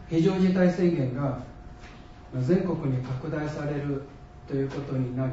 非常事態宣言が全国に拡大されるということになり、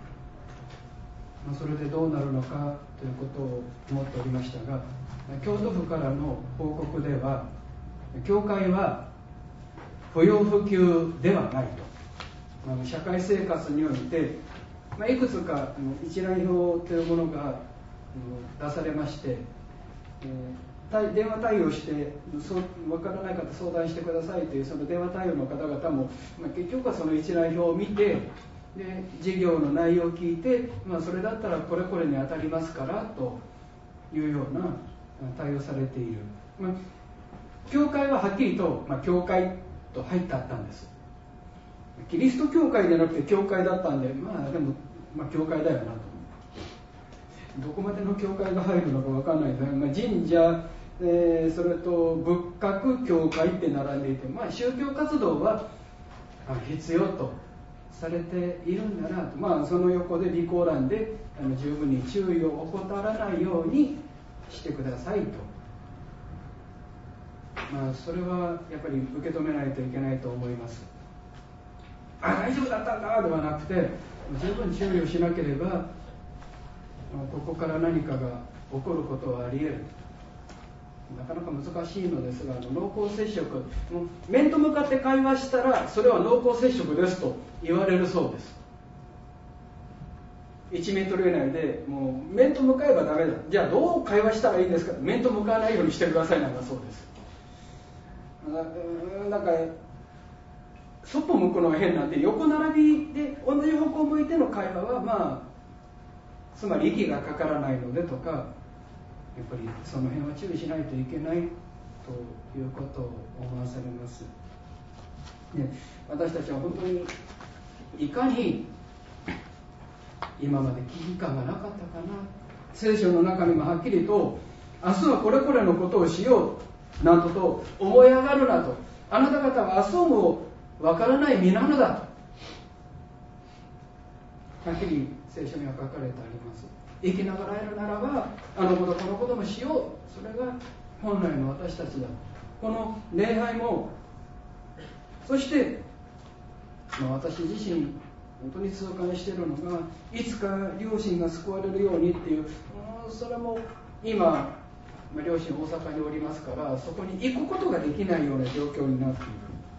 それでどうなるのかということを思っておりましたが、京都府からの報告では、教会は不要不急ではないと、社会生活において、いくつか一覧表というものが出されまして、電話対応して分からない方相談してくださいというその電話対応の方々も、結局はその一覧表を見て、で事業の内容を聞いて、それだったらこれこれに当たりますからというような対応されている。教会ははっきりと、教会と入ってあったんです。キリスト教会じゃなくて教会だったんで、でも、教会だよなと。どこまでの教会が入るのか分からないですが、神社、それと仏閣教会って並んでいて、宗教活動は必要とされているんだなと、その横で備考欄で十分に注意を怠らないようにしてくださいと、それはやっぱり受け止めないといけないと思います。大丈夫だったんだではなくて、十分注意をしなければここから何かが起こることはあり得る。なかなか難しいのですが、濃厚接触、面と向かって会話したらそれは濃厚接触ですと言われるそうです。1メートル以内でもう面と向かえばダメだ、じゃあどう会話したらいいですか、面と向かわないようにしてくださいなんだそうです。なんかそっぽ向くのが変なんで、横並びで同じ方向を向いての会話はつまり息がかからないのでとか、やっぱりその辺は注意しないといけないということを思わされます。で、私たちは本当にいかに今まで危機感がなかったかな。聖書の中にもはっきりと、明日はこれこれのことをしようなんと思い上がるなと、あなた方は明日もわからない身なのだと、はっきり聖書には書かれてあります。生きながらえるならば、あのことこのこともしよう、それが本来の私たちだ。この礼拝も、そして、私自身本当に痛感しているのが、いつか両親が救われるようにっていう、それも今両親大阪におりますから、そこに行くことができないような状況になっている。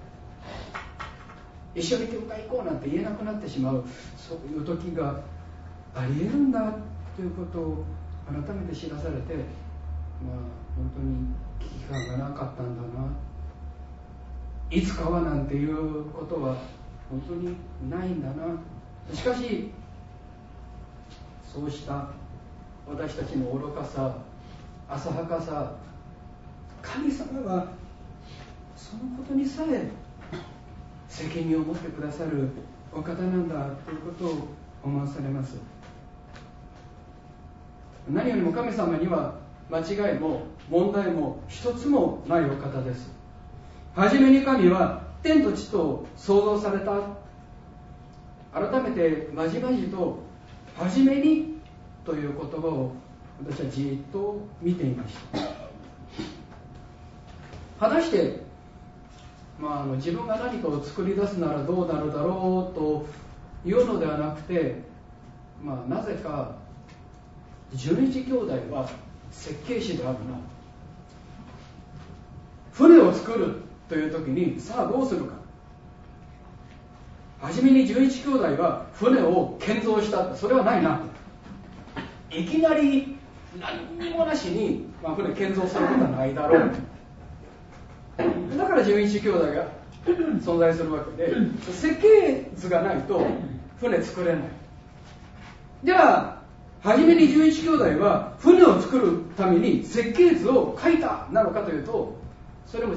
一緒に教会行こうなんて言えなくなってしまう、そういう時がありえるんだということを改めて知らされて、本当に危機感がなかったんだな、いつかはなんていうことは本当にないんだな。しかしそうした私たちの愚かさ、浅はかさ、神様はそのことにさえ責任を持ってくださるお方なんだということを思わされます。何よりも神様には間違いも問題も一つもないお方です。はじめに神は天と地と創造された。改めてまじまじとはじめにという言葉を私はじっと見ていました。果たして自分が何かを作り出すならどうなるだろうというのではなくて、なぜか十一兄弟は設計士であるな、船を作るという時にさあどうするか、はじめに十一兄弟は船を建造した、それはないな、いきなり何にもなしに、船建造することはないだろう、だから十一兄弟が存在するわけで、設計図がないと船作れない。でははじめに十一兄弟は船を作るために設計図を書いたなのかというと、それも違う。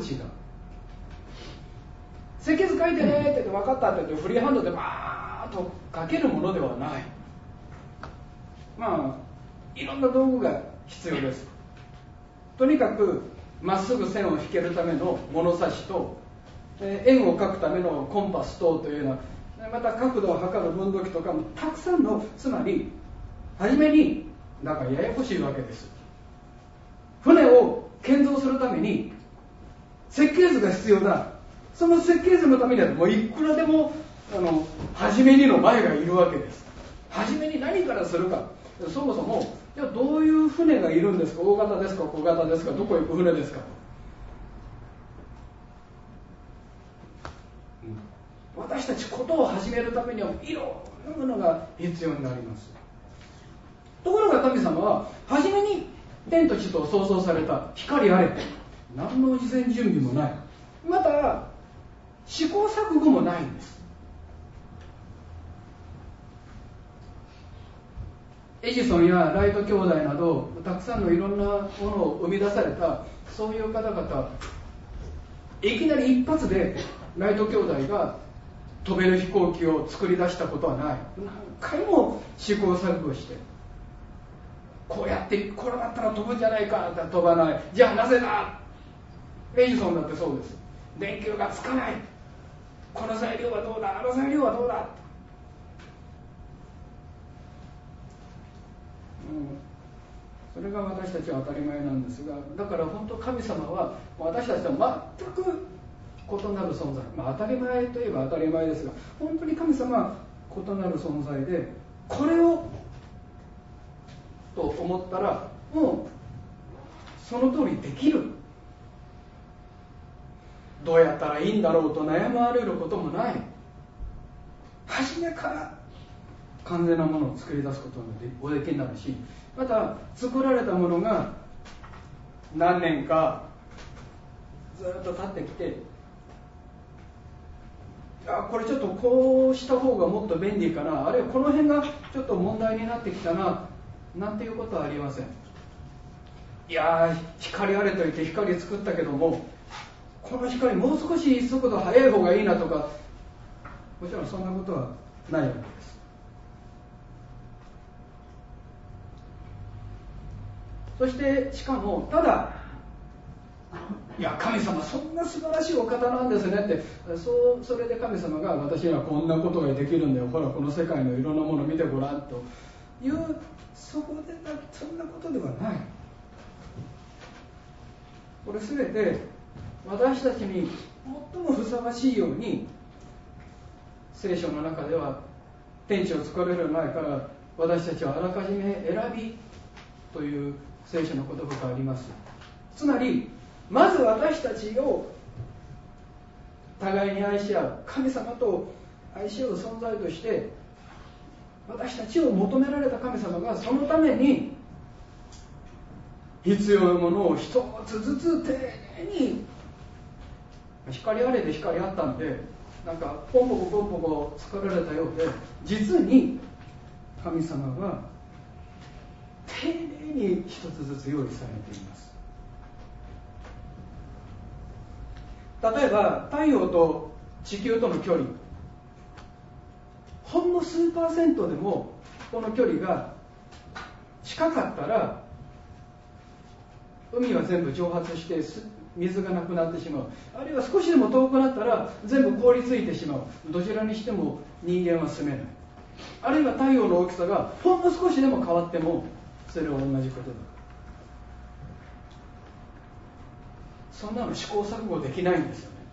設計図書いてねって言って分かったって言ってフリーハンドでバーッと書けるものではない。いろんな道具が必要です。とにかくまっすぐ線を引けるための物差しと、円を描くためのコンパスというような、また角度を測る分度器とかもたくさんの、つまりはじめになんかややこしいわけです。船を建造するために設計図が必要だ。 その設計図のためにはもういくらでも初めにの前がいるわけです。初めに何からするか、そもそもじゃあどういう船がいるんですか、大型ですか小型ですか、どこへ行く船ですか。私たちことを始めるためにはいろんなものが必要になります。ところが神様は初めに天と地と創造された光あれ、何の事前準備もない、また試行錯誤もないんです。エジソンやライト兄弟などたくさんのいろんなものを生み出されたそういう方々、いきなり一発でライト兄弟が飛べる飛行機を作り出したことはない。何回も試行錯誤して、こうやってこれだったら飛ぶんじゃないか、飛ばない、じゃあなぜだ。エジソンだってそうです。電球がつかない、この材料はどうだ、あの材料はどうだ、それが私たちは当たり前なんですが、だから本当神様は私たちとは全く異なる存在、当たり前といえば当たり前ですが、本当に神様は異なる存在で、これをと思ったらもうその通りできる。どうやったらいいんだろうと悩まれることもない。初めから完全なものを作り出すことがおできになるし、また作られたものが何年かずっと経ってきて、これちょっとこうした方がもっと便利かな、あるいはこの辺がちょっと問題になってきたな、なんていうことはありません。いや光あれといって光作ったけども、この光もう少し速度速い方がいいなとか、もちろんそんなことはないわけです。そしてしかもただ、いや神様そんな素晴らしいお方なんですねって、それで神様が私にはこんなことができるんだよ、ほらこの世界のいろんなものを見てごらんという、そこでそんなことではない。これ全て私たちに最もふさわしいように、聖書の中では天地を作られる前から私たちはあらかじめ選びという聖書の言葉があります。つまりまず私たちを互いに愛し合う、神様と愛し合う存在として私たちを求められた神様が、そのために必要なものを一つずつ丁寧に、光あれで光あったんでなんかポンポコポンポコ作られたようで、実に神様は丁寧に一つずつ用意されています。例えば太陽と地球との距離、ほんの数パーセントでもこの距離が近かったら海は全部蒸発して水がなくなってしまう。あるいは少しでも遠くなったら全部凍りついてしまう。どちらにしても人間は住めない。あるいは太陽の大きさがほんの少しでも変わってもそれは同じことだ。そんなの試行錯誤できないんですよね。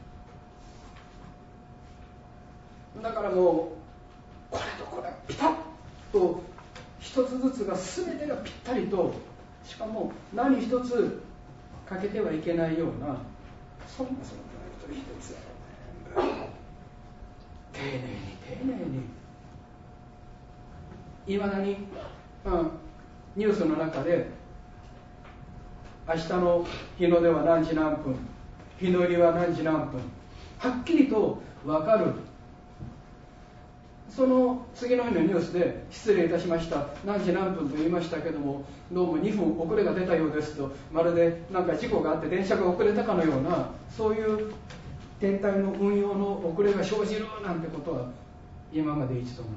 だからもうこれとこれピタッと一つずつが全てがぴったりと、しかも何一つ欠けてはいけないような、そんな一つ一つ丁寧に丁寧に、いまだに、ニュースの中で明日の日の出は何時何分、日の入りは何時何分、はっきりと分かる。その次の日のニュースで失礼いたしました、何時何分と言いましたけども、どうも2分遅れが出たようですと、まるでなんか事故があって電車が遅れたかのような、そういう天体の運用の遅れが生じるなんてことは今まで一度もない。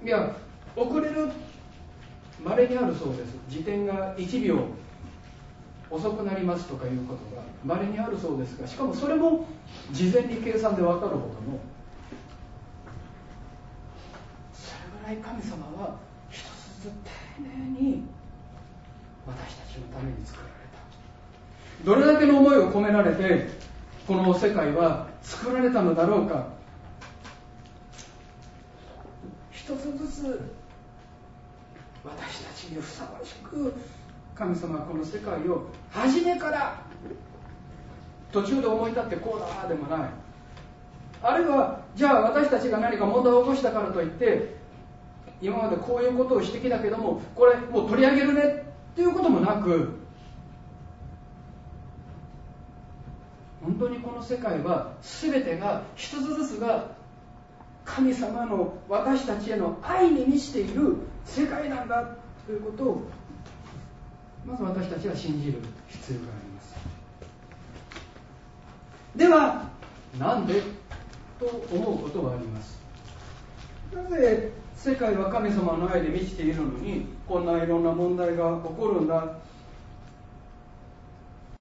いや、遅れる稀にあるそうです。自転が1秒遅くなりますとかいうことが稀にあるそうですが、しかもそれも事前に計算で分かるほどの、それぐらい神様は一つずつ丁寧に私たちのために作られた。どれだけの思いを込められてこの世界は作られたのだろうか。一つずつ私たちにふさわしく神様はこの世界を初めから途中で思い立ってこうだでもない。あるいはじゃあ私たちが何か問題を起こしたからといって今までこういうことをしてきたけどもこれもう取り上げるねっていうこともなく、本当にこの世界は全てが一つずつが神様の私たちへの愛に満ちている世界なんだということをまず私たちは信じる必要があります。ではなんでと思うことがあります。なぜ世界は神様の愛で満ちているのにこんないろんな問題が起こるんだ。